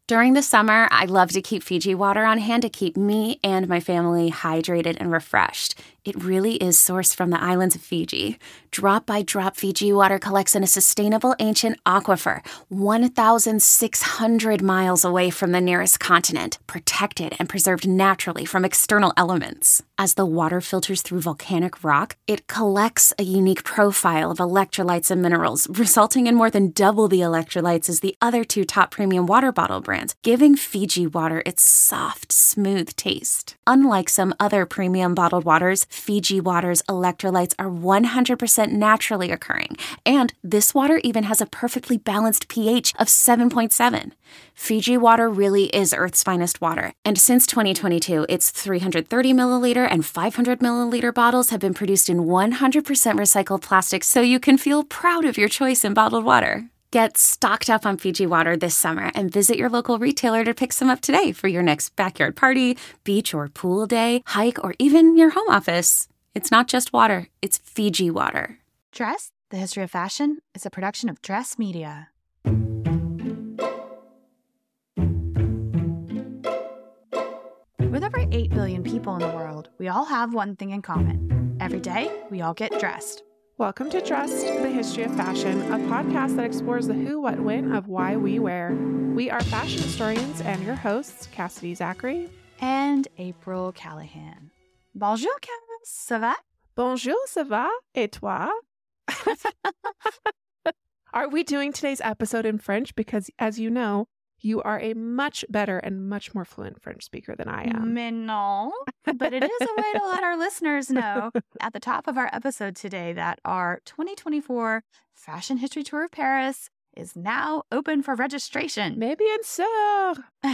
During the summer, I love to keep Fiji water on hand to keep me and my family hydrated and refreshed. It really is sourced from the islands of Fiji. Drop by drop Fiji water collects in a sustainable ancient aquifer 1,600 miles away from the nearest continent, protected and preserved naturally from external elements. As the water filters through volcanic rock, it collects a unique profile of electrolytes and minerals, resulting in more than double the electrolytes as the other two top premium water bottle brands, giving Fiji water its soft, smooth taste. Unlike some other premium bottled waters, Fiji water's electrolytes are 100% naturally occurring, and this water even has a perfectly balanced pH of 7.7. Fiji water really is Earth's finest water, and since 2022, its 330 milliliter and 500 milliliter bottles have been produced in 100% recycled plastic, so you can feel proud of your choice in bottled water. Get stocked up on Fiji water this summer and visit your local retailer to pick some up today for your next backyard party, beach or pool day, hike, or even your home office. It's not just water, it's Fiji water. Dress, the History of Fashion, is a production of Dress Media. With over 8 billion people in the world, we all have one thing in common. Every day, we all get dressed. Welcome to Dressed, the History of Fashion, a podcast that explores the who, what, when of why we wear. We are fashion historians and your hosts, Cassidy Zachary And April Callahan. Bonjour, Cass. Ça va? Bonjour, ça va? Et toi? Are we doing today's episode in French? Because, as you know, you are a much better and much more fluent French speaker than I am. Mais non. But it is a way to let our listeners know at the top of our episode today that our 2024 Fashion History Tour of Paris is now open for registration. Mais bien sûr.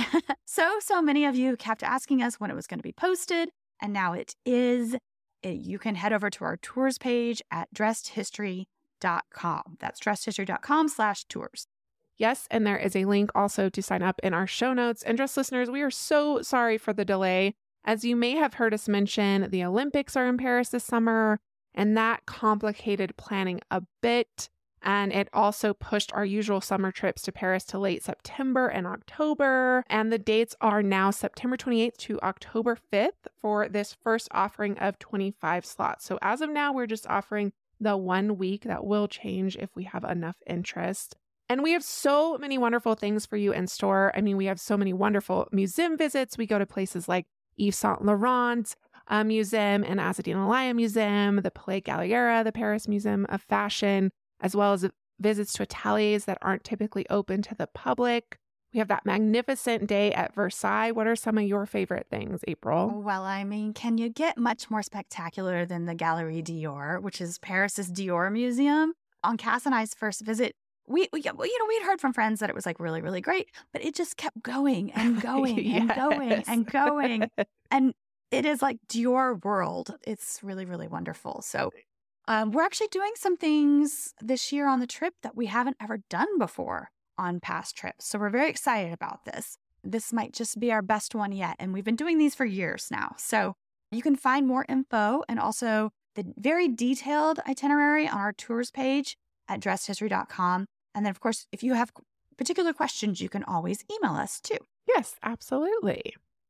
So many of you kept asking us when it was going to be posted, and now it is. You can head over to our tours page at dressedhistory.com. That's dressedhistory.com/tours. Yes, and there is a link also to sign up in our show notes. And Dress listeners, we are so sorry for the delay. As you may have heard us mention, the Olympics are in Paris this summer, and that complicated planning a bit. And it also pushed our usual summer trips to Paris to late September and October. And the dates are now September 28th to October 5th for this first offering of 25 slots. So as of now, we're just offering the 1 week. That will change if we have enough interest. And we have so many wonderful things for you in store. I mean, we have so many wonderful museum visits. We go to places like Yves Saint Laurent Museum and Azzedine Alaïa Museum, the Palais Galliera, the Paris Museum of Fashion, as well as visits to ateliers that aren't typically open to the public. We have that magnificent day at Versailles. What are some of your favorite things, April? Well, I mean, can you get much more spectacular than the Galerie Dior, which is Paris's Dior Museum? On Cass and I's first visit, we'd heard from friends that it was like really, really great, but it just kept going and going and going and going. And it is like Dior world. It's really, really wonderful. So we're actually doing some things this year on the trip that we haven't ever done before on past trips. So we're very excited about this. This might just be our best one yet. And we've been doing these for years now. So you can find more info and also the very detailed itinerary on our tours page at dressedhistory.com. And then, of course, if you have particular questions, you can always email us too. Yes, absolutely.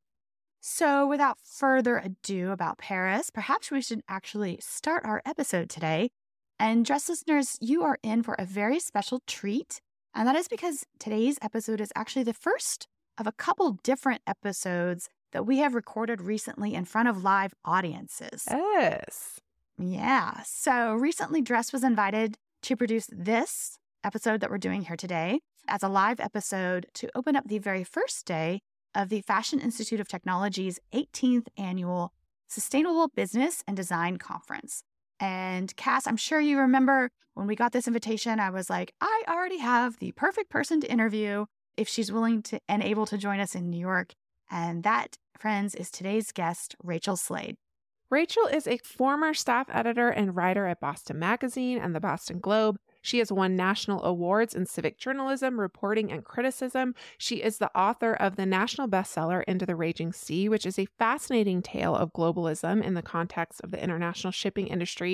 So without further ado about Paris, perhaps we should actually start our episode today. And Dress listeners, you are in for a very special treat. And that is because today's episode is actually the first of a couple different episodes that we have recorded recently in front of live audiences. Yes. Yeah. So recently, Dress was invited to produce this episode that we're doing here today as a live episode to open up the very first day of the Fashion Institute of Technology's 18th annual Sustainable Business and Design Conference. And Cass, I'm sure you remember when we got this invitation, I was like, I already have the perfect person to interview if she's willing to and able to join us in New York. And that, friends, is today's guest, Rachel Slade. Rachel is a former staff editor and writer at Boston Magazine and the Boston Globe. She has won national awards in civic journalism, reporting, and criticism. She is the author of the national bestseller Into the Raging Sea, which is a fascinating tale of globalism in the context of the international shipping industry.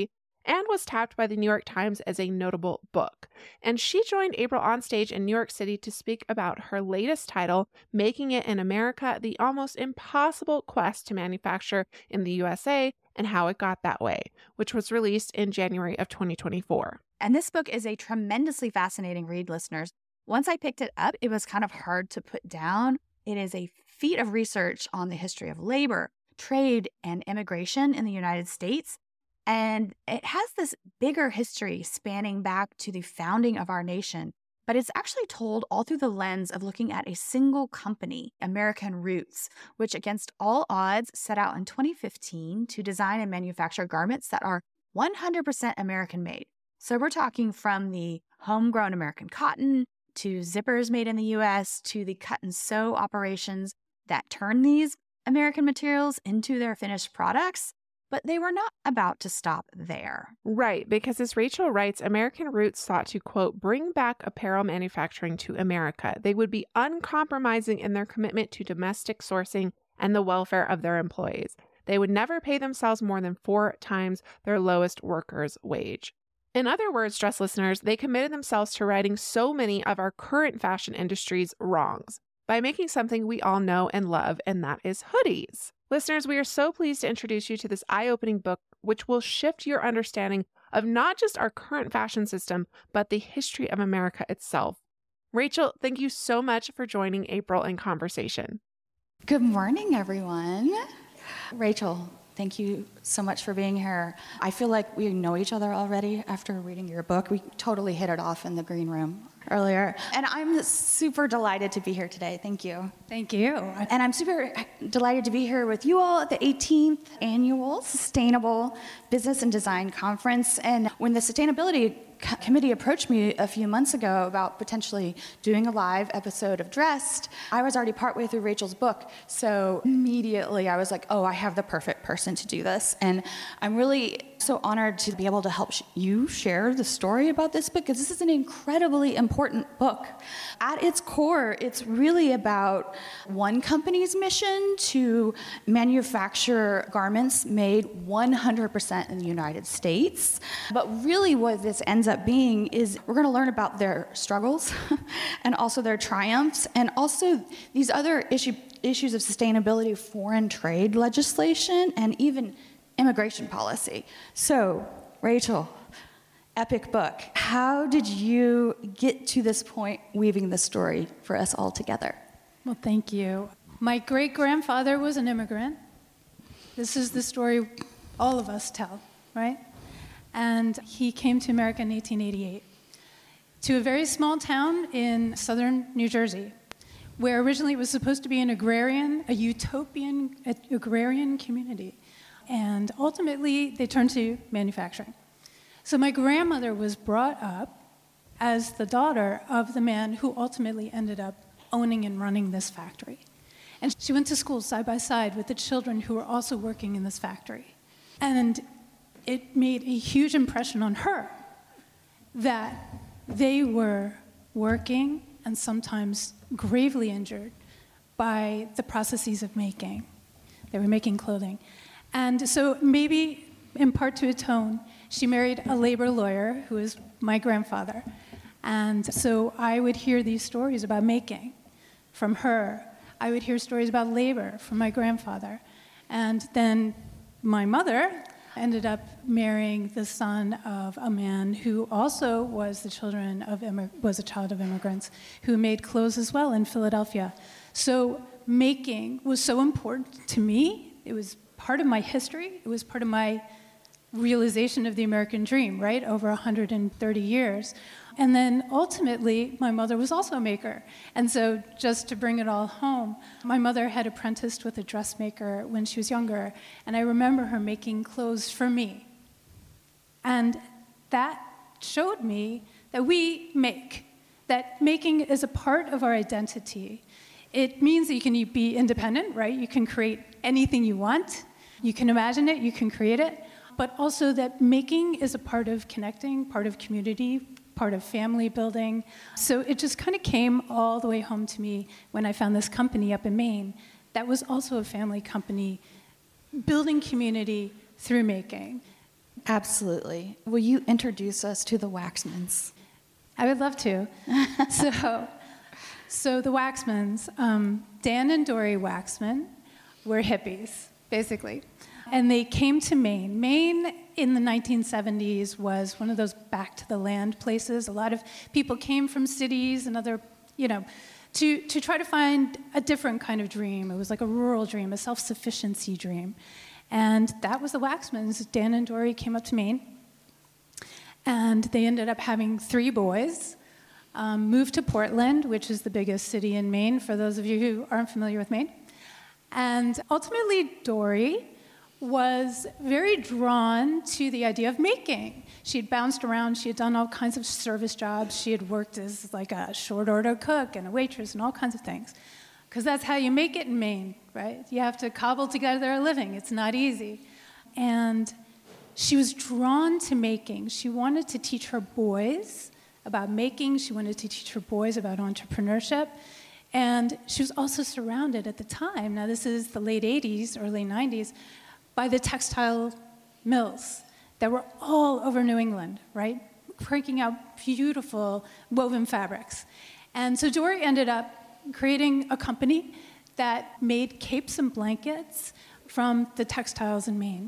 and was tapped by the New York Times as a notable book. And she joined April on stage in New York City to speak about her latest title, Making It in America, the almost impossible quest to manufacture in the USA and how it got that way, which was released in January of 2024. And this book is a tremendously fascinating read, listeners. Once I picked it up, it was kind of hard to put down. It is a feat of research on the history of labor, trade, and immigration in the United States. And it has this bigger history spanning back to the founding of our nation, but it's actually told all through the lens of looking at a single company, American Roots, which against all odds set out in 2015 to design and manufacture garments that are 100% American made. So we're talking from the homegrown American cotton to zippers made in the US to the cut and sew operations that turn these American materials into their finished products. But they were not about to stop there. Right, because as Rachel writes, American Roots sought to, quote, bring back apparel manufacturing to America. They would be uncompromising in their commitment to domestic sourcing and the welfare of their employees. They would never pay themselves more than 4 times their lowest worker's wage. In other words, dress listeners, they committed themselves to righting so many of our current fashion industry's wrongs by making something we all know and love, and that is hoodies. Listeners, we are so pleased to introduce you to this eye-opening book, which will shift your understanding of not just our current fashion system, but the history of America itself. Rachel, thank you so much for joining April in conversation. Good morning, everyone. Rachel, thank you so much for being here. I feel like we know each other already after reading your book. We totally hit it off in the green room earlier. And I'm super delighted to be here today. Thank you. Thank you. And I'm super delighted to be here with you all at the 18th Annual Sustainable Business and Design Conference. And when the Sustainability Committee approached me a few months ago about potentially doing a live episode of Dressed, I was already partway through Rachel's book. So immediately I was like, oh, I have the perfect person to do this. And I'm really so honored to be able to help you share the story about this book, because this is an incredibly important book. At its core, it's really about one company's mission to manufacture garments made 100% in the United States. But really what this ends up being is we're going to learn about their struggles and also their triumphs, and also these other issues of sustainability, foreign trade legislation, and even immigration policy. So, Rachel, epic book. How did you get to this point weaving the story for us all together? Well, thank you. My great-grandfather was an immigrant. This is the story all of us tell, right? And he came to America in 1888 to a very small town in southern New Jersey, where originally it was supposed to be a utopian agrarian community. And ultimately, they turned to manufacturing. So my grandmother was brought up as the daughter of the man who ultimately ended up owning and running this factory. And she went to school side by side with the children who were also working in this factory. And it made a huge impression on her that they were working and sometimes gravely injured by the processes of making. They were making clothing. And so maybe in part to atone, she married a labor lawyer who is my grandfather. And so I would hear these stories about making from her. I would hear stories about labor from my grandfather. And then my mother ended up marrying the son of a man who also was a child of immigrants, who made clothes as well in Philadelphia. So making was so important to me. It was part of my history. It was part of my realization of the American dream, right, over 130 years. And then ultimately, my mother was also a maker. And so just to bring it all home, my mother had apprenticed with a dressmaker when she was younger, and I remember her making clothes for me. And that showed me that we make, that making is a part of our identity. It means that you can be independent, right? You can create anything you want. You can imagine it, you can create it, but also that making is a part of connecting, part of community, part of family building. So it just kind of came all the way home to me when I found this company up in Maine that was also a family company, building community through making. Absolutely. Will you introduce us to the Waxmans? I would love to. So the Waxmans, Dan and Dory Waxman were hippies, basically. And they came to Maine. Maine in the 1970s was one of those back to the land places. A lot of people came from cities and other, to try to find a different kind of dream. It was like a rural dream, a self-sufficiency dream. And that was the Waxmans. Dan and Dory came up to Maine. And they ended up having 3 boys, moved to Portland, which is the biggest city in Maine, for those of you who aren't familiar with Maine. And ultimately, Dory was very drawn to the idea of making. She had bounced around. She had done all kinds of service jobs. She had worked as like a short order cook and a waitress and all kinds of things. Because that's how you make it in Maine, right? You have to cobble together a living. It's not easy. And she was drawn to making. She wanted to teach her boys about making. She wanted to teach her boys about entrepreneurship. And she was also surrounded at the time, now this is the late 80s, early 90s, by the textile mills that were all over New England, right? Cranking out beautiful woven fabrics. And so Dory ended up creating a company that made capes and blankets from the textiles in Maine.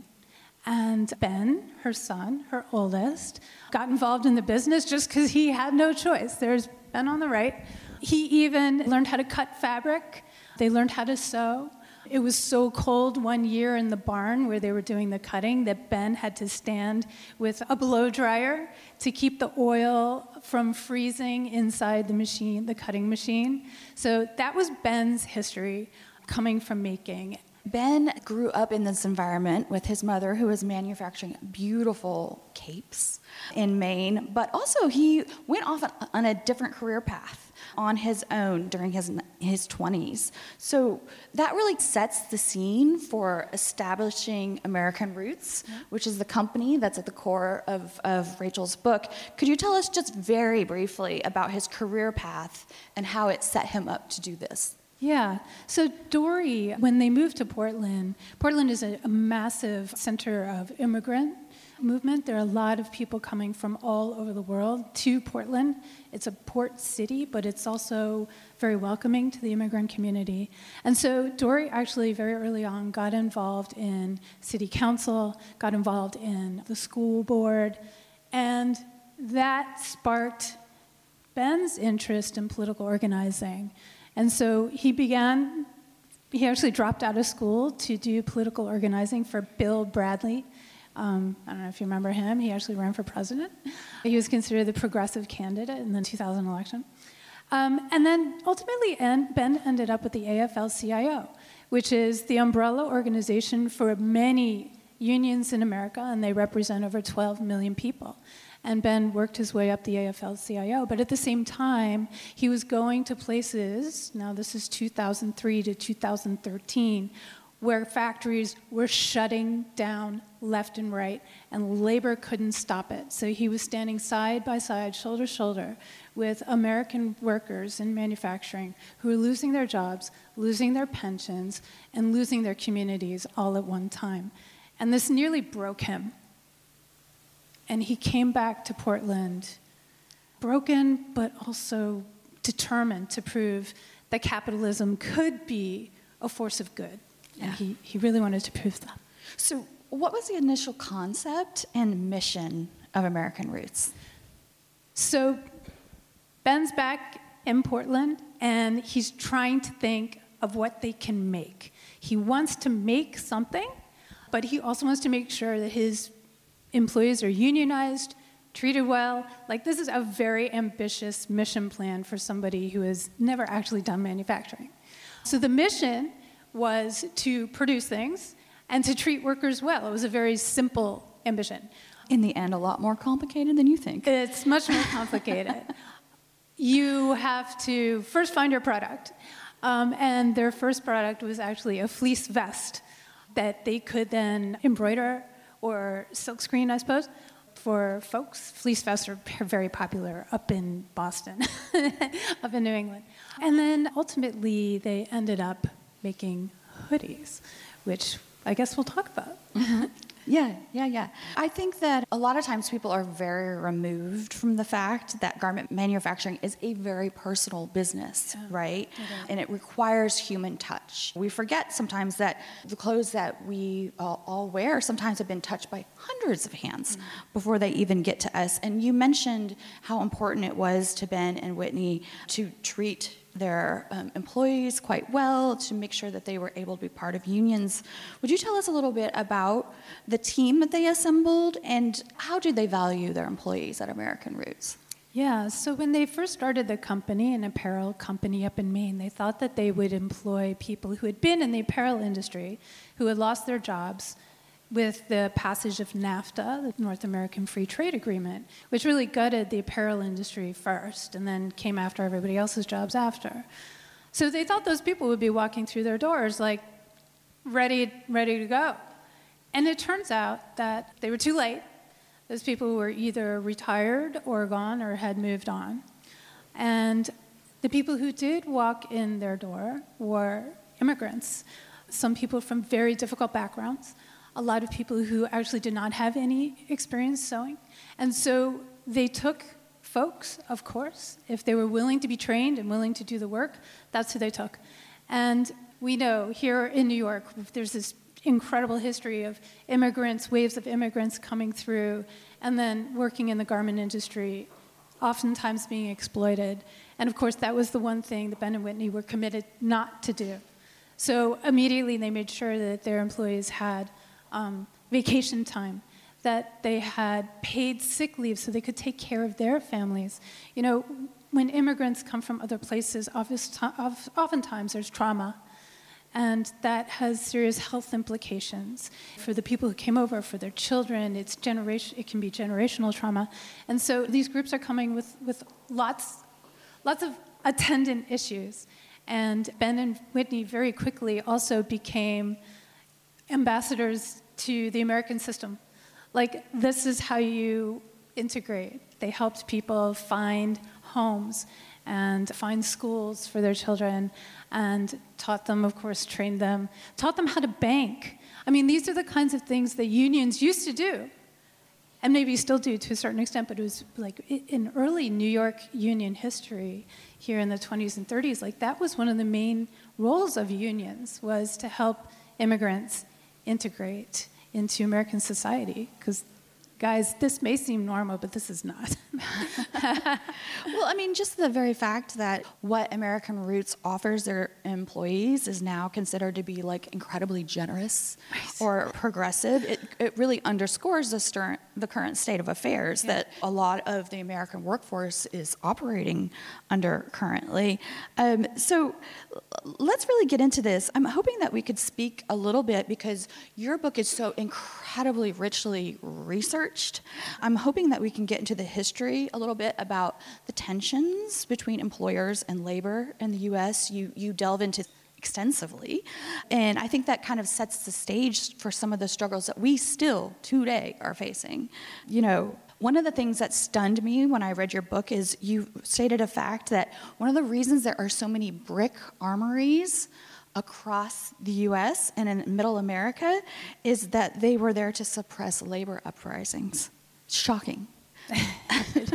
And Ben, her son, her oldest, got involved in the business just because he had no choice. There's Ben on the right. He even learned how to cut fabric. They learned how to sew. It was so cold one year in the barn where they were doing the cutting that Ben had to stand with a blow dryer to keep the oil from freezing inside the machine, the cutting machine. So that was Ben's history coming from making. Ben grew up in this environment with his mother, who was manufacturing beautiful capes in Maine, but also he went off on a different career path on his own during his 20s. So that really sets the scene for establishing American Roots, which is the company that's at the core of Rachel's book. Could you tell us just very briefly about his career path and how it set him up to do this? Yeah. So Dory, when they moved to Portland is a massive center of immigrant movement. There are a lot of people coming from all over the world to Portland. It's a port city, but it's also very welcoming to the immigrant community. And so Dory actually very early on got involved in city council, got involved in the school board, and that sparked Ben's interest in political organizing. And so he actually dropped out of school to do political organizing for Bill Bradley. I don't know if you remember him. He actually ran for president. He was considered the progressive candidate in the 2000 election. And then ultimately, Ben ended up with the AFL-CIO, which is the umbrella organization for many unions in America, and they represent over 12 million people. And Ben worked his way up the AFL-CIO, but at the same time, he was going to places, now this is 2003 to 2013, where factories were shutting down left and right, and labor couldn't stop it. So he was standing side by side, shoulder to shoulder, with American workers in manufacturing who were losing their jobs, losing their pensions, and losing their communities all at one time. And this nearly broke him. And he came back to Portland broken, but also determined to prove that capitalism could be a force of good. Yeah. And he really wanted to prove that. So what was the initial concept and mission of American Roots? So Ben's back in Portland, and he's trying to think of what they can make. He wants to make something, but he also wants to make sure that his employees are unionized, treated well. Like, this is a very ambitious mission plan for somebody who has never actually done manufacturing. So the mission was to produce things and to treat workers well. It was a very simple ambition. In the end, a lot more complicated than you think. It's much more complicated. You have to first find your product. And their first product was actually a fleece vest that they could then embroider or silkscreen, I suppose, for folks. Fleece vests are very popular up in Boston, up in New England. And then ultimately, they ended up making hoodies, which I guess we'll talk about. Mm-hmm. Yeah. I think that a lot of times people are very removed from the fact that garment manufacturing is a very personal business, right? And it requires human touch. We forget sometimes that the clothes that we all wear sometimes have been touched by hundreds of hands before they even get to us. And you mentioned how important it was to Ben and Whitney to treat their employees quite well, to make sure that they were able to be part of unions. Would you tell us a little bit about the team that they assembled and how do they value their employees at American Roots? Yeah, so when they first started the company, an apparel company up in Maine, they thought that they would employ people who had been in the apparel industry, who had lost their jobs with the passage of NAFTA, the North American Free Trade Agreement, which really gutted the apparel industry first and then came after everybody else's jobs after. So they thought those people would be walking through their doors like ready to go. And it turns out that they were too late. Those people were either retired or gone or had moved on. And the people who did walk in their door were immigrants, some people from very difficult backgrounds, a lot of people who actually did not have any experience sewing. And so they took folks, of course, if they were willing to be trained and willing to do the work, that's who they took. And we know here in New York, there's this incredible history of immigrants, waves of immigrants coming through, and then working in the garment industry, oftentimes being exploited. And of course, that was the one thing that Ben and Whitney were committed not to do. So immediately they made sure that their employees had vacation time, that they had paid sick leave so they could take care of their families. You know, when immigrants come from other places, oftentimes there's trauma, and that has serious health implications for the people who came over, for their children. It can be generational trauma. And so these groups are coming with lots of attendant issues. And Ben and Whitney very quickly also became ambassadors to the American system. Like, this is how you integrate. They helped people find homes and find schools for their children and taught them, of course, trained them, taught them how to bank. I mean, these are the kinds of things that unions used to do, and maybe still do to a certain extent, but it was like in early New York union history here in the 20s and 30s, like that was one of the main roles of unions, was to help immigrants integrate into American society. Because, guys, this may seem normal, but this is not. Well, I mean, just the very fact that what American Roots offers their employees is now considered to be like incredibly generous or progressive, it really underscores the current state of affairs that a lot of the American workforce is operating under currently. So let's really get into this. I'm hoping that we could speak a little bit, because your book is so incredibly richly researched. I'm hoping that we can get into the history a little bit about the tensions between employers and labor in the U.S. You delve into extensively, and I think that kind of sets the stage for some of the struggles that we still today are facing. You know, one of the things that stunned me when I read your book is you stated a fact that one of the reasons there are so many brick armories across the U.S. and in Middle America is that they were there to suppress labor uprisings. Shocking. It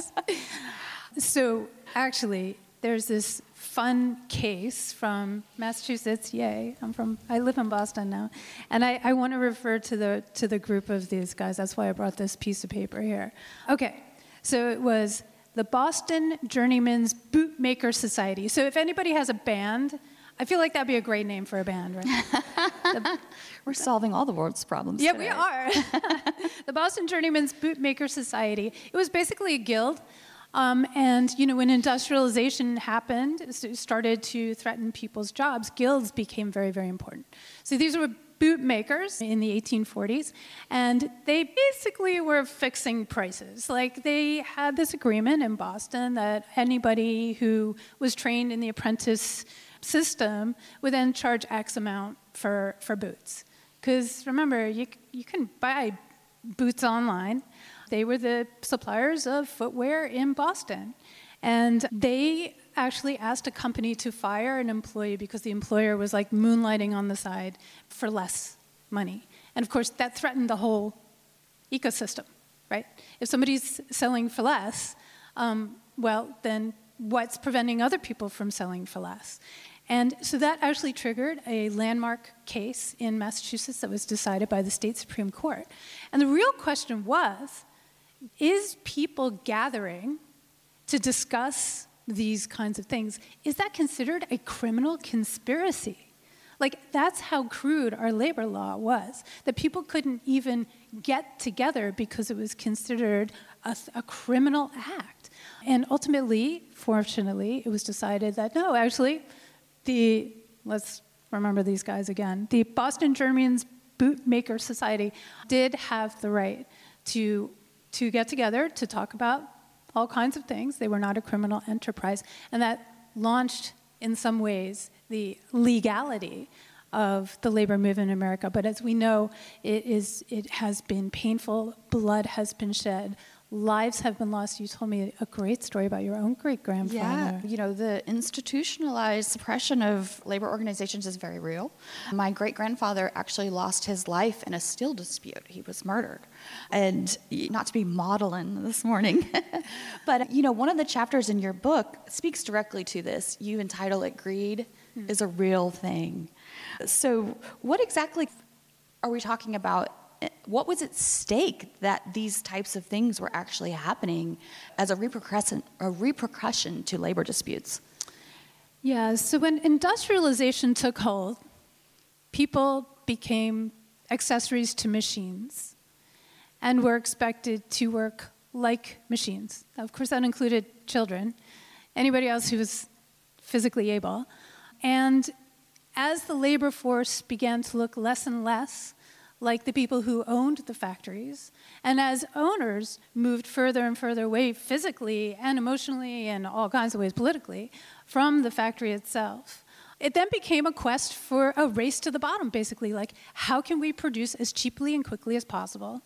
is. So actually, there's this fun case from Massachusetts. Yay! I live in Boston now, and I want to refer to the group of these guys. That's why I brought this piece of paper here. Okay, so it was the Boston Journeyman's Bootmaker Society. So if anybody has a band, I feel like that'd be a great name for a band, right? We're solving all the world's problems. Yeah, today. we are. The Boston Journeyman's Bootmaker Society. It was basically a guild. And, you know, when industrialization happened, it started to threaten people's jobs, guilds became very, very important. So these were bootmakers in the 1840s, and they basically were fixing prices. Like, they had this agreement in Boston that anybody who was trained in the apprentice system would then charge X amount for boots. Because remember, you can buy boots online. They were the suppliers of footwear in Boston. And they actually asked a company to fire an employee because the employer was like moonlighting on the side for less money. And of course, that threatened the whole ecosystem, right? If somebody's selling for less, well, then what's preventing other people from selling for less? And so that actually triggered a landmark case in Massachusetts that was decided by the state Supreme Court. And the real question was, is people gathering to discuss these kinds of things, is that considered a criminal conspiracy? Like, that's how crude our labor law was, that people couldn't even get together because it was considered a criminal act. And ultimately, fortunately, it was decided that no, actually, let's remember these guys again, the Boston Germans Bootmaker Society did have the right to get together to talk about all kinds of things. They were not a criminal enterprise. And that launched, in some ways, the legality of the labor movement in America. But as we know, it has been painful. Blood has been shed. Lives have been lost. You told me a great story about your own great-grandfather. Yeah, you know, the institutionalized suppression of labor organizations is very real. My great-grandfather actually lost his life in a steel dispute. He was murdered. And not to be maudlin this morning, but, you know, one of the chapters in your book speaks directly to this. You entitle it Greed is a Real Thing. So what exactly are we talking about? What was at stake that these types of things were actually happening as a repercussion to labor disputes? Yeah, so when industrialization took hold, people became accessories to machines and were expected to work like machines. Of course, that included children, anybody else who was physically able. And as the labor force began to look less and less like the people who owned the factories, and as owners moved further and further away physically and emotionally and all kinds of ways politically from the factory itself, it then became a quest for a race to the bottom, basically, like how can we produce as cheaply and quickly as possible?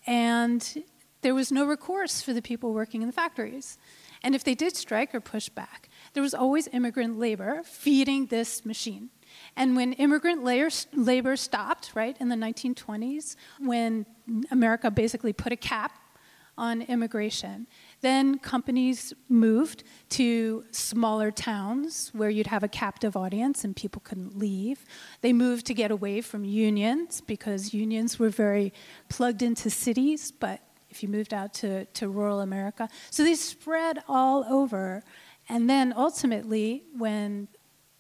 And there was no recourse for the people working in the factories. And if they did strike or push back, there was always immigrant labor feeding this machine. And when immigrant labor stopped, right, in the 1920s, when America basically put a cap on immigration, then companies moved to smaller towns where you'd have a captive audience and people couldn't leave. They moved to get away from unions because unions were very plugged into cities, but if you moved out to rural America. So they spread all over. And then ultimately, when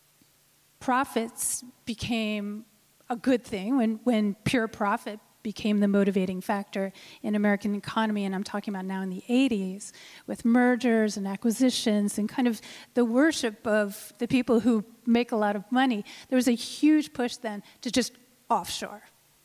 profits became a good thing, when pure profit became the motivating factor in American economy, and I'm talking about now in the 80s, with mergers and acquisitions and kind of the worship of the people who make a lot of money, there was a huge push then to just offshore.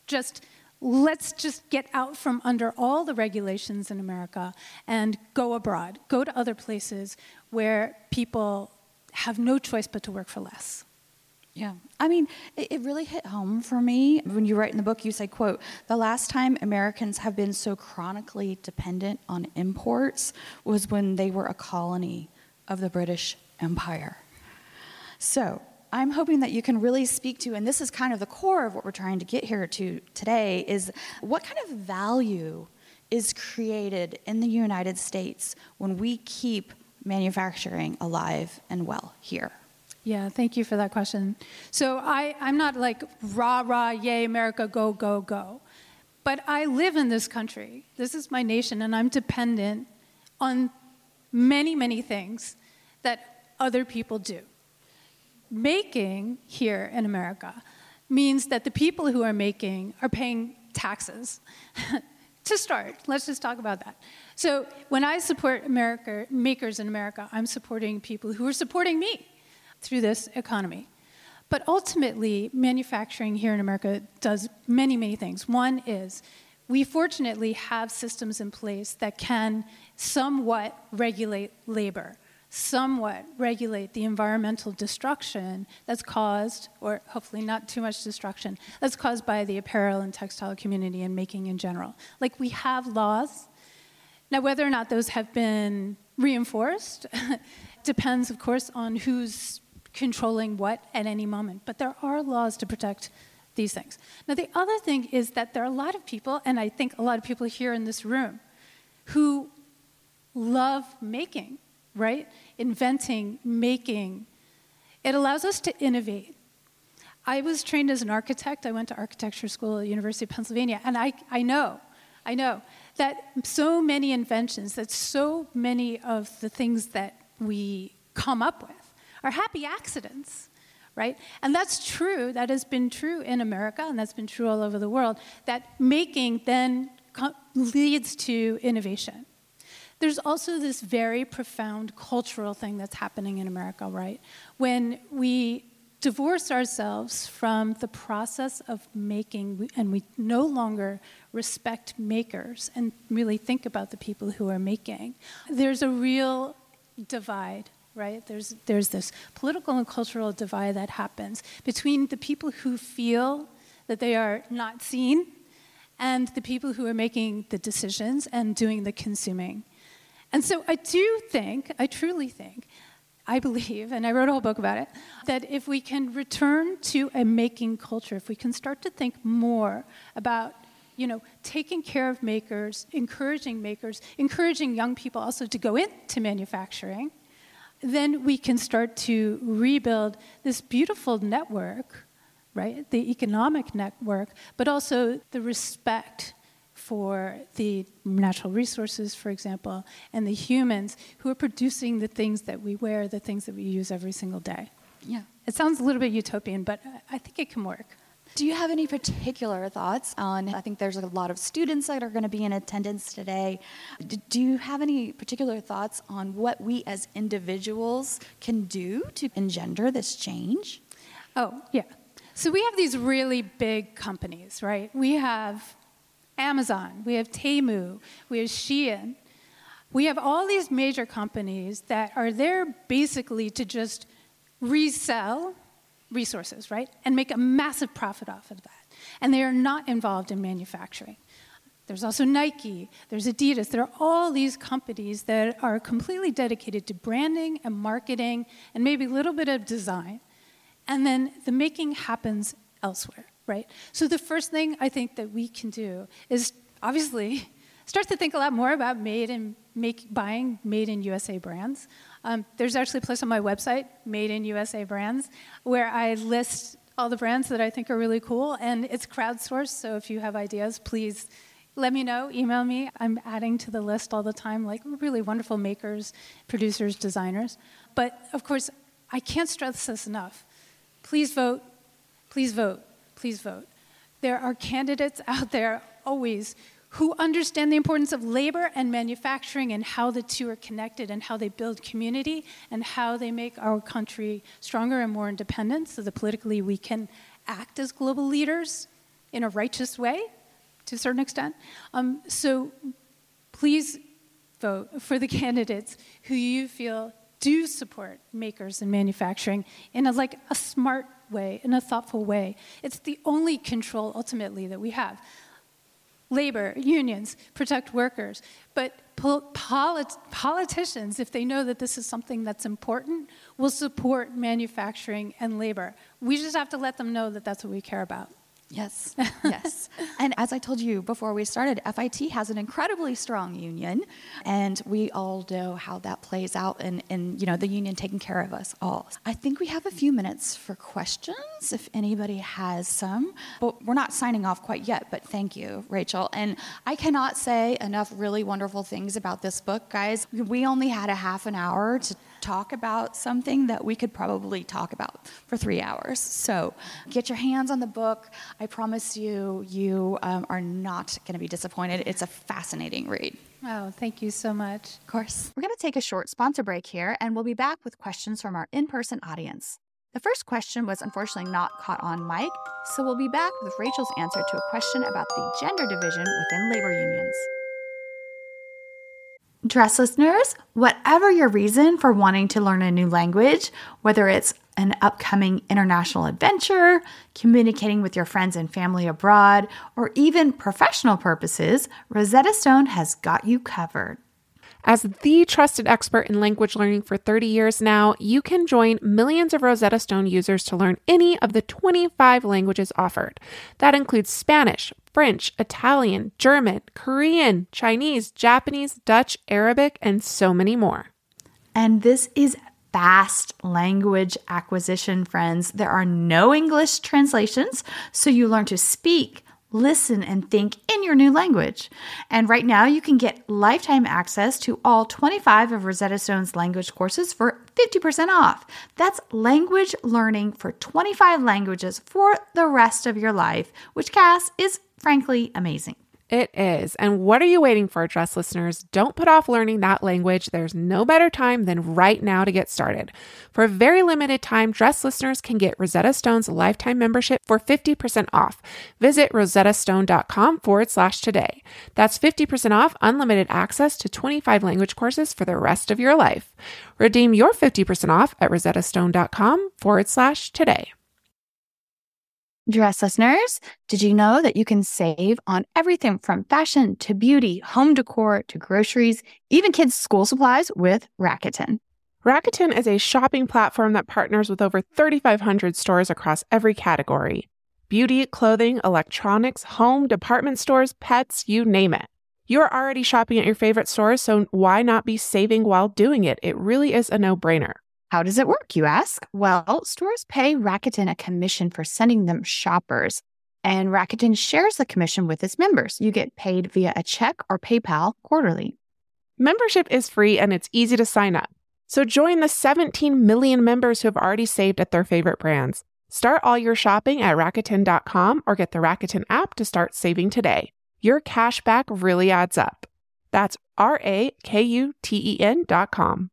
Let's just get out from under all the regulations in America and go abroad, go to other places where people have no choice but to work for less. Yeah. I mean, it really hit home for me. When you write in the book, you say, quote, "The last time Americans have been so chronically dependent on imports was when they were a colony of the British Empire." So I'm hoping that you can really speak to, and this is kind of the core of what we're trying to get here to today, is what kind of value is created in the United States when we keep manufacturing alive and well here? Yeah, thank you for that question. So I'm not like rah, rah, yay, America, go, go, go. But I live in this country. This is my nation, and I'm dependent on many, many things that other people do. Making here in America means that the people who are making are paying taxes. To start, let's just talk about that. So when I support makers in America, I'm supporting people who are supporting me through this economy. But ultimately, manufacturing here in America does many, many things. One is we fortunately have systems in place that can somewhat regulate labor, somewhat regulate the environmental destruction that's caused, or hopefully not too much destruction, that's caused by the apparel and textile community and making in general. Like, we have laws. Now, whether or not those have been reinforced depends, of course, on who's controlling what at any moment. But there are laws to protect these things. Now, the other thing is that there are a lot of people, and I think a lot of people here in this room, who love making, right? Inventing, making. It allows us to innovate. I was trained as an architect. I went to architecture school at the University of Pennsylvania, and I know that so many inventions, that so many of the things that we come up with are happy accidents, right? And that's true. That has been true in America, and that's been true all over the world, that making then leads to innovation. There's also this very profound cultural thing that's happening in America, right? When we divorce ourselves from the process of making, and we no longer respect makers and really think about the people who are making, there's a real divide, right? There's this political and cultural divide that happens between the people who feel that they are not seen and the people who are making the decisions and doing the consuming. And so I truly think, I believe, and I wrote a whole book about it, that if we can return to a making culture, if we can start to think more about, taking care of makers, encouraging young people also to go into manufacturing, then we can start to rebuild this beautiful network, right? The economic network, but also the respect for the natural resources, for example, and the humans who are producing the things that we wear, the things that we use every single day. Yeah, it sounds a little bit utopian, but I think it can work. Do you have any particular thoughts on, I think there's a lot of students that are going to be in attendance today. Do you have any particular thoughts on what we as individuals can do to engender this change? Oh, yeah. So we have these really big companies, right? We have Amazon, we have Temu, we have Shein. We have all these major companies that are there basically to just resell resources, right? And make a massive profit off of that. And they are not involved in manufacturing. There's also Nike, there's Adidas. There are all these companies that are completely dedicated to branding and marketing and maybe a little bit of design. And then the making happens elsewhere. Right? So the first thing I think that we can do is obviously start to think a lot more about buying made in USA brands. There's actually a place on my website, Made in USA Brands, where I list all the brands that I think are really cool, and it's crowdsourced, so if you have ideas, please let me know, email me. I'm adding to the list all the time, like really wonderful makers, producers, designers. But of course, I can't stress this enough. Please vote, please vote. Please vote. There are candidates out there always who understand the importance of labor and manufacturing and how the two are connected and how they build community and how they make our country stronger and more independent so that politically we can act as global leaders in a righteous way to a certain extent. So please vote for the candidates who you feel do support makers and manufacturing in a smart way, in a thoughtful way. It's the only control ultimately that we have. Labor, unions, protect workers, but politicians, if they know that this is something that's important, will support manufacturing and labor. We just have to let them know that that's what we care about. Yes, yes. And as I told you before we started, FIT has an incredibly strong union, and we all know how that plays out in the union taking care of us all. I think we have a few minutes for questions, if anybody has some. But we're not signing off quite yet, but thank you, Rachel. And I cannot say enough really wonderful things about this book, guys. We only had a half an hour to talk about something that we could probably talk about for 3 hours. So get your hands on the book. I promise you are not going to be disappointed. It's a fascinating read. Oh, thank you so much. Of course. We're going to take a short sponsor break here, and we'll be back with questions from our in-person audience. The first question was unfortunately not caught on mic, so we'll be back with Rachel's answer to a question about the gender division within labor unions. Dress listeners, whatever your reason for wanting to learn a new language, whether it's an upcoming international adventure, communicating with your friends and family abroad, or even professional purposes, Rosetta Stone has got you covered. As the trusted expert in language learning for 30 years now, you can join millions of Rosetta Stone users to learn any of the 25 languages offered. That includes Spanish, French, Italian, German, Korean, Chinese, Japanese, Dutch, Arabic, and so many more. And this is fast language acquisition, friends. There are no English translations, so you learn to speak, listen, and think in your new language. And right now, you can get lifetime access to all 25 of Rosetta Stone's language courses for 50% off. That's language learning for 25 languages for the rest of your life, which, Cass, is frankly amazing. It is. And what are you waiting for, Dress listeners? Don't put off learning that language. There's no better time than right now to get started. For a very limited time, Dress listeners can get Rosetta Stone's lifetime membership for 50% off. Visit rosettastone.com/today. That's 50% off unlimited access to 25 language courses for the rest of your life. Redeem your 50% off at rosettastone.com/today. Dress listeners, did you know that you can save on everything from fashion to beauty, home decor to groceries, even kids' school supplies with Rakuten? Rakuten is a shopping platform that partners with over 3,500 stores across every category. Beauty, clothing, electronics, home, department stores, pets, you name it. You're already shopping at your favorite stores, so why not be saving while doing it? It really is a no-brainer. How does it work, you ask? Well, stores pay Rakuten a commission for sending them shoppers, and Rakuten shares the commission with its members. You get paid via a check or PayPal quarterly. Membership is free and it's easy to sign up. So join the 17 million members who have already saved at their favorite brands. Start all your shopping at Rakuten.com or get the Rakuten app to start saving today. Your cash back really adds up. That's Rakuten.com.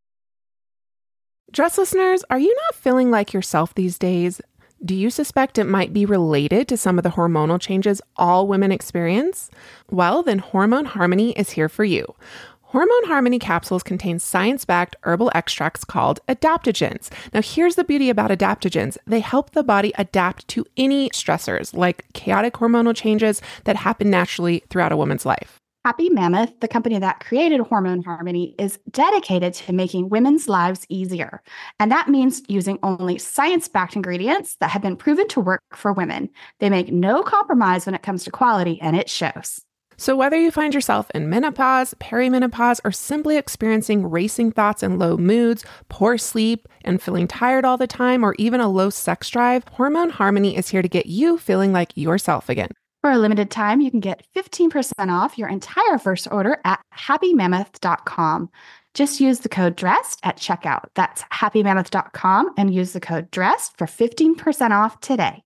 Dress listeners, are you not feeling like yourself these days? Do you suspect it might be related to some of the hormonal changes all women experience? Well, then Hormone Harmony is here for you. Hormone Harmony capsules contain science-backed herbal extracts called adaptogens. Now, here's the beauty about adaptogens. They help the body adapt to any stressors, like chaotic hormonal changes that happen naturally throughout a woman's life. Happy Mammoth, the company that created Hormone Harmony, is dedicated to making women's lives easier. And that means using only science-backed ingredients that have been proven to work for women. They make no compromise when it comes to quality, and it shows. So whether you find yourself in menopause, perimenopause, or simply experiencing racing thoughts and low moods, poor sleep, and feeling tired all the time, or even a low sex drive, Hormone Harmony is here to get you feeling like yourself again. For a limited time, you can get 15% off your entire first order at happymammoth.com. Just use the code DRESSED at checkout. That's happymammoth.com and use the code DRESSED for 15% off today.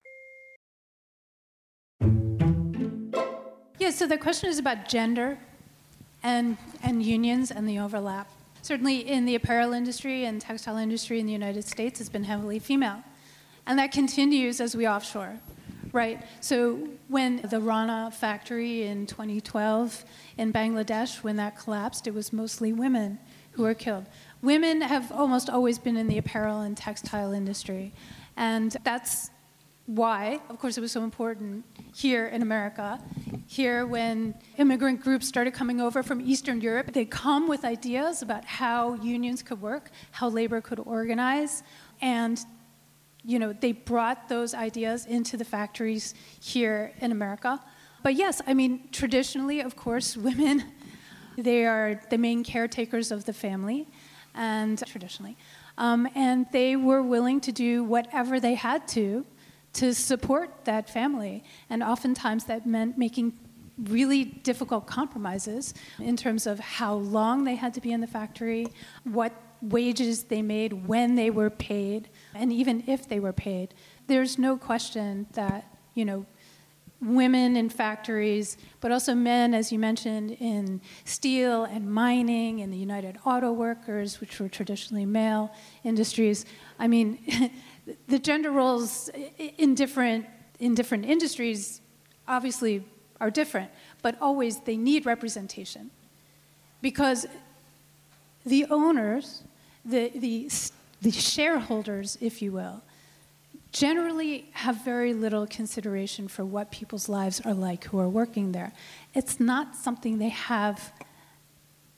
Yeah, so the question is about gender and unions and the overlap. Certainly in the apparel industry and textile industry in the United States, it's been heavily female. And that continues as we offshore. Right. So when the Rana factory in 2012 in Bangladesh, when that collapsed, it was mostly women who were killed. Women have almost always been in the apparel and textile industry. And that's why, of course, it was so important here in America. Here, when immigrant groups started coming over from Eastern Europe, they come with ideas about how unions could work, how labor could organize, and they brought those ideas into the factories here in America. But yes, I mean, traditionally, of course, women, they are the main caretakers of the family, and traditionally. And they were willing to do whatever they had to support that family. And oftentimes that meant making really difficult compromises in terms of how long they had to be in the factory, what wages they made, when they were paid, and even if they were paid. There's no question that, women in factories, but also men, as you mentioned, in steel and mining and the United Auto Workers, which were traditionally male industries. I mean, the gender roles in different industries obviously are different, but always they need representation. Because the owners, the shareholders, if you will, generally have very little consideration for what people's lives are like who are working there. It's not something they have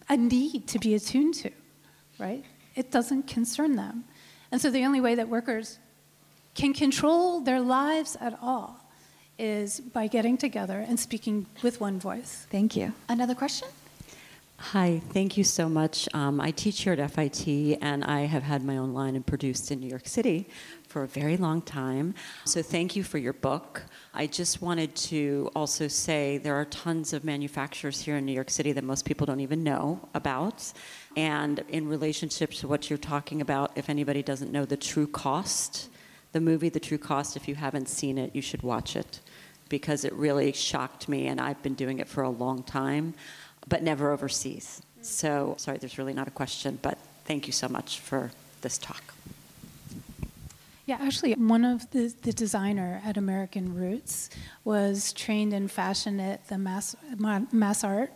a need to be attuned to, right? It doesn't concern them. And so the only way that workers can control their lives at all is by getting together and speaking with one voice. Thank you. Another question? Hi, thank you so much. I teach here at FIT, and I have had my own line and produced in New York City for a very long time. So thank you for your book. I just wanted to also say there are tons of manufacturers here in New York City that most people don't even know about. And in relationship to what you're talking about, if anybody doesn't know The True Cost, the movie The True Cost, if you haven't seen it, you should watch it, because it really shocked me, and I've been doing it for a long time, but never overseas. So, sorry, there's really not a question, but thank you so much for this talk. Yeah, actually, one of the designer at American Roots was trained in fashion at the Mass Art,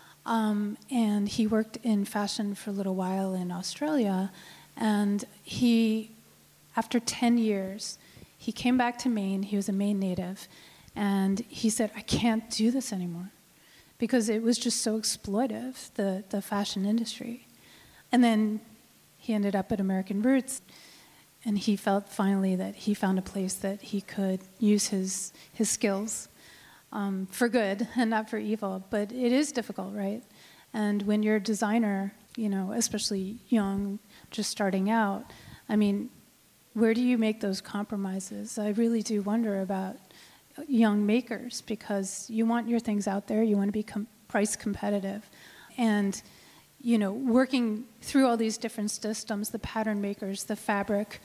and he worked in fashion for a little while in Australia, and he, after 10 years, he came back to Maine. He was a Maine native, and he said, I can't do this anymore, because it was just so exploitive, the fashion industry. And then he ended up at American Roots, and he felt finally that he found a place that he could use his skills for good and not for evil. But it is difficult, right? And when you're a designer, especially young, just starting out, I mean, where do you make those compromises? I really do wonder about young makers, because you want your things out there, you want to be price competitive. And working through all these different systems, the pattern makers, the fabric,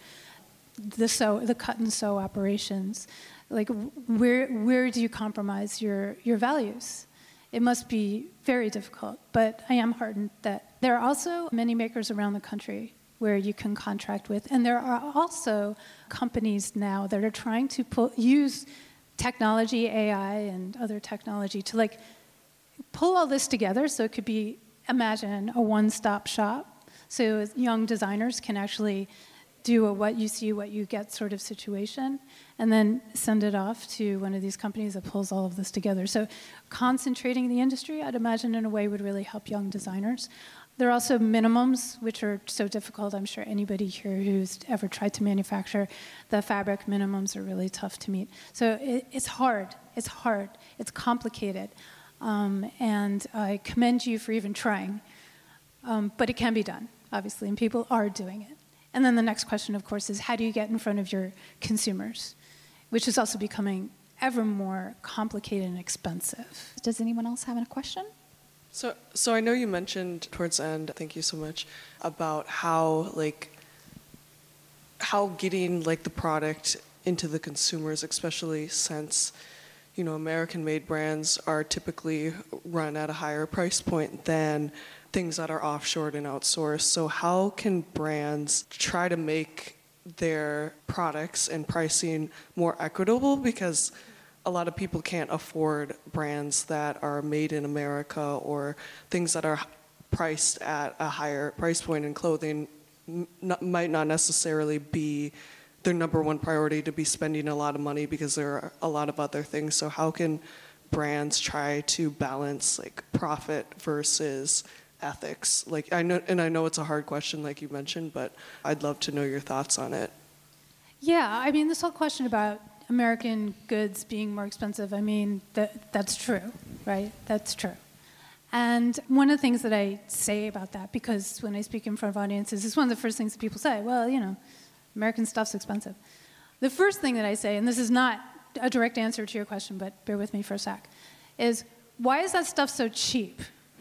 the cut and sew operations, like where do you compromise your values? It must be very difficult, but I am heartened that there are also many makers around the country where you can contract with, and there are also companies now that are trying to use technology, AI, and other technology to pull all this together so it could be, imagine, a one-stop shop. So young designers can actually do a what you see, what you get sort of situation, and then send it off to one of these companies that pulls all of this together. So concentrating the industry, I'd imagine, in a way would really help young designers. There are also minimums, which are so difficult. I'm sure anybody here who's ever tried to manufacture the fabric minimums are really tough to meet. So it's hard. It's hard. It's complicated. And I commend you for even trying. But it can be done, obviously, and people are doing it. And then the next question, of course, is how do you get in front of your consumers, which is also becoming ever more complicated and expensive. Does anyone else have a question? So I know you mentioned towards the end, thank you so much, about how getting the product into the consumers, especially since American-made brands are typically run at a higher price point than things that are offshored and outsourced. So how can brands try to make their products and pricing more equitable? Because a lot of people can't afford brands that are made in America, or things that are priced at a higher price point in clothing might not necessarily be their number one priority to be spending a lot of money, because there are a lot of other things. So how can brands try to balance profit versus ethics? I know it's a hard question, like you mentioned, but I'd love to know your thoughts on it. Yeah, I mean, this whole question about American goods being more expensive, I mean, that's true, right? That's true. And one of the things that I say about that, because when I speak in front of audiences, it's one of the first things that people say, well, American stuff's expensive. The first thing that I say, and this is not a direct answer to your question, but bear with me for a sec, is why is that stuff so cheap?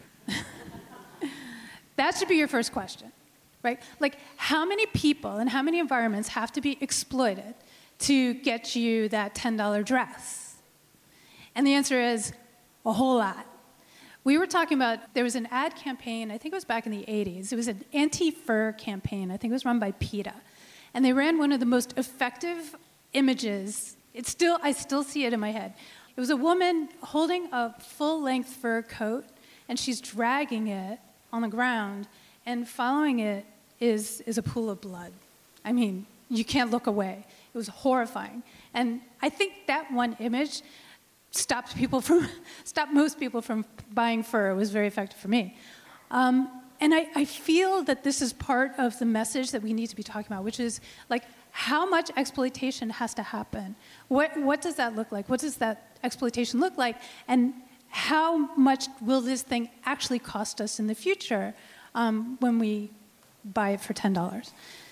That should be your first question, right? How many people and how many environments have to be exploited to get you that $10 dress? And the answer is a whole lot. We were talking about, there was an ad campaign, I think it was back in the 80s. It was an anti-fur campaign. I think it was run by PETA. And they ran one of the most effective images. I still see it in my head. It was a woman holding a full-length fur coat, and she's dragging it on the ground, and following it is a pool of blood. I mean, you can't look away. It was horrifying. And I think that one image stopped most people from buying fur. It was very effective for me. And I feel that this is part of the message that we need to be talking about, which is like how much exploitation has to happen. What does that look like? What does that exploitation look like? And how much will this thing actually cost us in the future when we buy it for $10?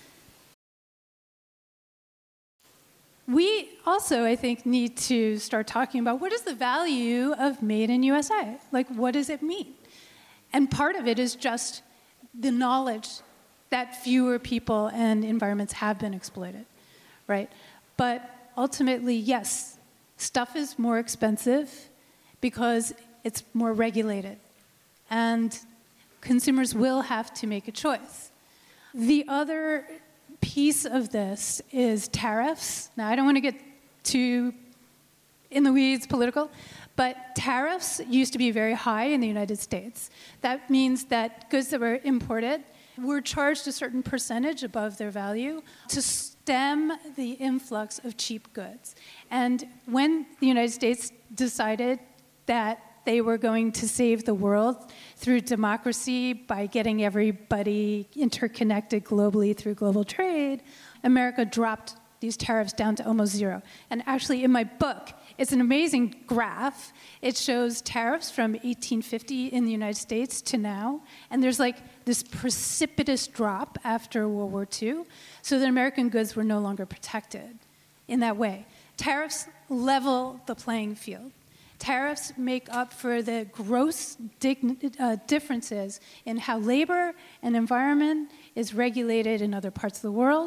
We also, I think, need to start talking about what is the value of made in USA? Like, what does it mean? And part of it is just the knowledge that fewer people and environments have been exploited, right? But ultimately, yes, stuff is more expensive because it's more regulated. And consumers will have to make a choice. The other piece of this is tariffs. Now, I don't want to get too in the weeds political, but tariffs used to be very high in the United States. That means that goods that were imported were charged a certain percentage above their value to stem the influx of cheap goods. And when the United States decided that they were going to save the world through democracy by getting everybody interconnected globally through global trade, America dropped these tariffs down to almost zero. And actually, in my book, it's an amazing graph. It shows tariffs from 1850 in the United States to now. And there's like this precipitous drop after World War II, so that American goods were no longer protected in that way. Tariffs level the playing field. Tariffs make up for the gross differences in how labor and environment is regulated in other parts of the world.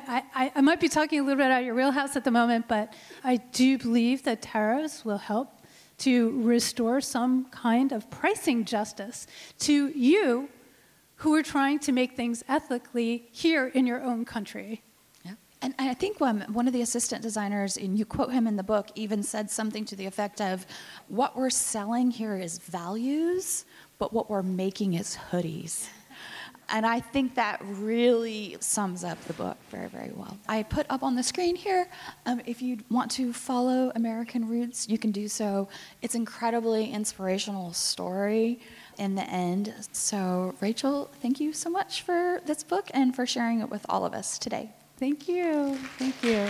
I might be talking a little bit out of your wheelhouse at the moment, but I do believe that tariffs will help to restore some kind of pricing justice to you who are trying to make things ethically here in your own country. And I think one of the assistant designers, and you quote him in the book, even said something to the effect of, what we're selling here is values, but what we're making is hoodies. And I think that really sums up the book very, very well. I put up on the screen here, if you want to follow American Roots, you can do so. It's an incredibly inspirational story in the end. So, Rachel, thank you so much for this book and for sharing it with all of us today. Thank you. Thank you.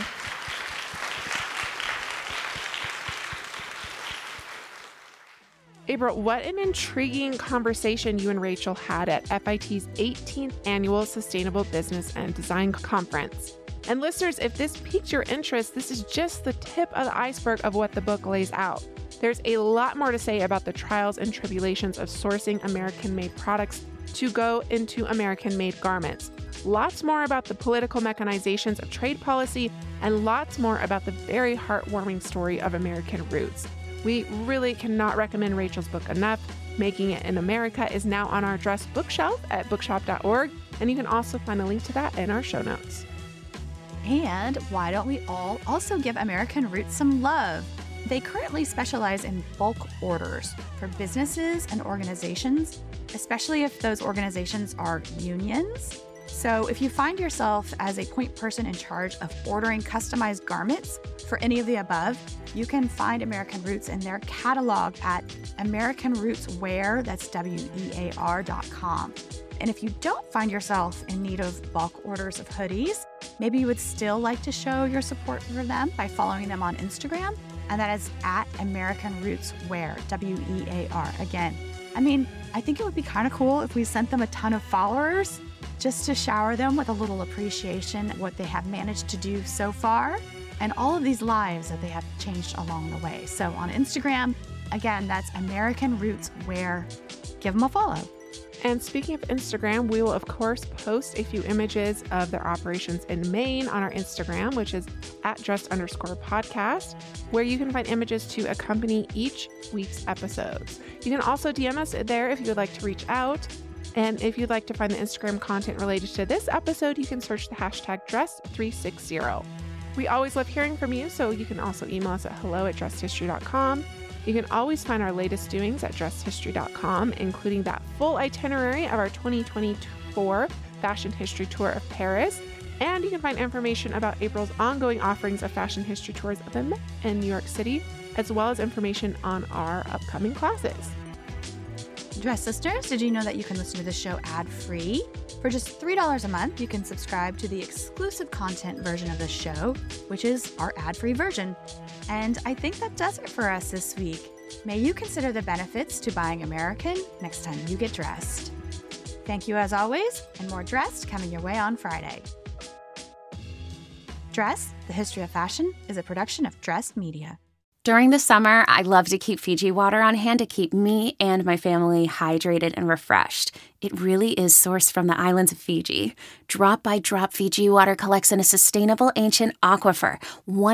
April, what an intriguing conversation you and Rachel had at FIT's 18th Annual Sustainable Business and Design Conference. And listeners, if this piqued your interest, this is just the tip of the iceberg of what the book lays out. There's a lot more to say about the trials and tribulations of sourcing American-made products to go into American-made garments. Lots more about the political mechanizations of trade policy, and lots more about the very heartwarming story of American Roots. We really cannot recommend Rachel's book enough. Making It in America is now on our Dress bookshelf at bookshop.org, and you can also find a link to that in our show notes. And why don't we all also give American Roots some love? They currently specialize in bulk orders for businesses and organizations, especially if those organizations are unions. So if you find yourself as a point person in charge of ordering customized garments for any of the above, you can find American Roots in their catalog at AmericanRootsWear, that's WEAR.com. And if you don't find yourself in need of bulk orders of hoodies, maybe you would still like to show your support for them by following them on Instagram, and that is at American Roots Wear, WEAR. Again, I mean, I think it would be kind of cool if we sent them a ton of followers just to shower them with a little appreciation of what they have managed to do so far and all of these lives that they have changed along the way. So on Instagram, again, that's American Roots Wear. Give them a follow. And speaking of Instagram, we will, of course, post a few images of their operations in Maine on our Instagram, which is @dressed_podcast, where you can find images to accompany each week's episodes. You can also DM us there if you would like to reach out. And if you'd like to find the Instagram content related to this episode, you can search the hashtag Dressed360. We always love hearing from you, so you can also email us at hello@dressedhistory.com. You can always find our latest doings at dressedhistory.com, including that full itinerary of our 2024 Fashion History Tour of Paris. And you can find information about April's ongoing offerings of fashion history tours of the Met in New York City, as well as information on our upcoming classes. Dress listeners, did you know that you can listen to the show ad-free? For just $3 a month, you can subscribe to the exclusive content version of the show, which is our ad-free version. And I think that does it for us this week. May you consider the benefits to buying American next time you get dressed. Thank you as always, and more Dressed coming your way on Friday. Dress, the History of Fashion, is a production of Dressed Media. During the summer, I love to keep Fiji water on hand to keep me and my family hydrated and refreshed. It really is sourced from the islands of Fiji. Drop by Drop Fiji water collects in a sustainable ancient aquifer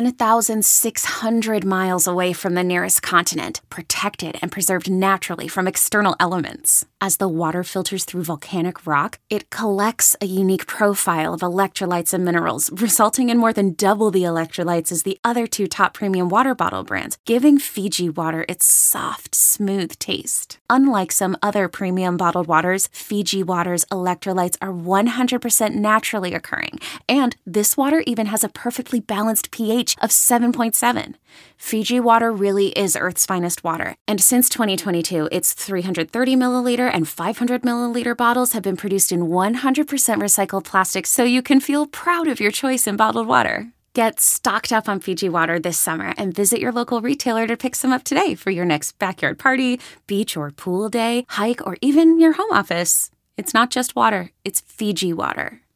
1,600 miles away from the nearest continent, protected and preserved naturally from external elements. As the water filters through volcanic rock, it collects a unique profile of electrolytes and minerals, resulting in more than double the electrolytes as the other two top premium water bottle brands, giving Fiji water its soft, smooth taste. Unlike some other premium bottled waters, Fiji water's electrolytes are 100% naturally occurring, and this water even has a perfectly balanced pH of 7.7. Fiji water really is Earth's finest water, and since 2022, its 330 milliliter and 500 milliliter bottles have been produced in 100% recycled plastic, so you can feel proud of your choice in bottled water. Get stocked up on Fiji water this summer and visit your local retailer to pick some up today for your next backyard party, beach or pool day, hike, or even your home office. It's not just water, it's Fiji water.